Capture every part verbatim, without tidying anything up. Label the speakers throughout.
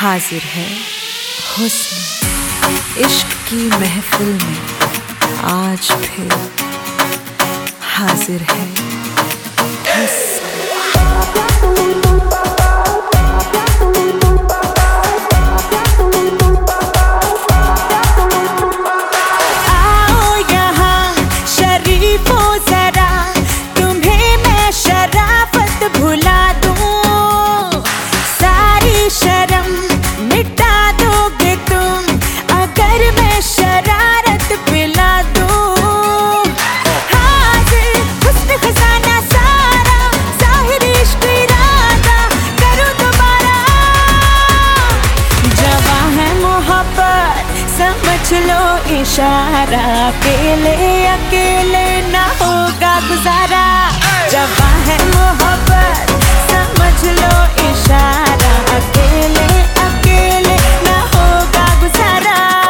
Speaker 1: हाजिर है हुस्न इश्क की महफिल में, आज फिर हाजिर है हुस्न। समझ लो इशारा, अकेले अकेले ना होगा गुजारा। जवां है मोहब्बत समझ लो इशारा, अकेले अकेले ना होगा गुजारा।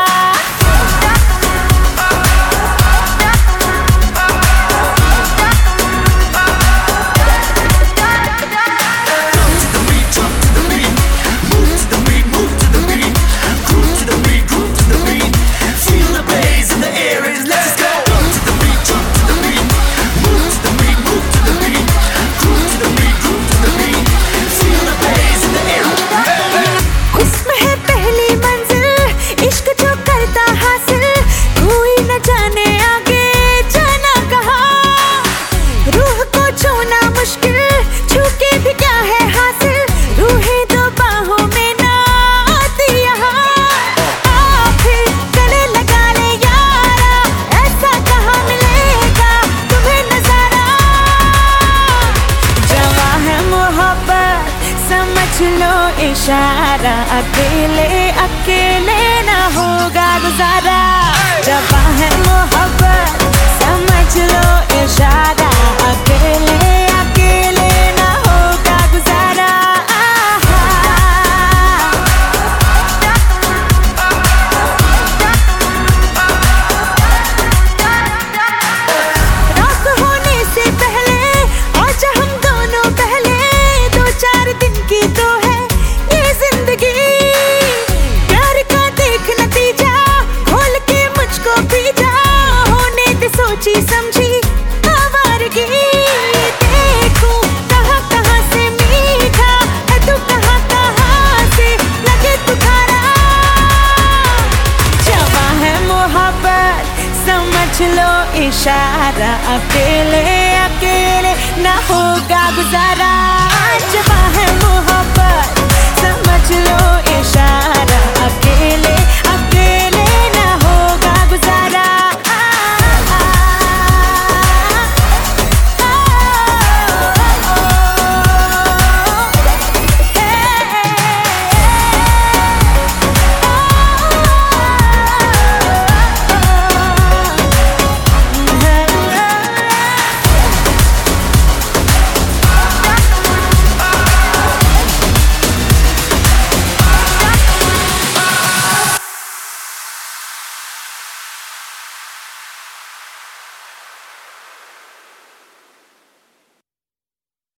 Speaker 1: समझ लो इशारा, अकेले अकेले ना होगा गुजारा। जवां है मोहब्बत समझ लो इशारा, अकेले अकेले ना होगा गुजारा। रात होने से पहले आज हम दोनों पहले, दो चार दिन की तो है ये जिंदगी। प्यार का देख नतीजा, खोल के मुझको पीजा, होने दे सोची समझी आवारगी। देखूं कहाँ कहाँ से मीठा है तू, कहाँ कहाँ से लगे तुखारा। जवां है मोहब्बत समझ लो इशारा, अकेले अकेले ना होगा गुजारा।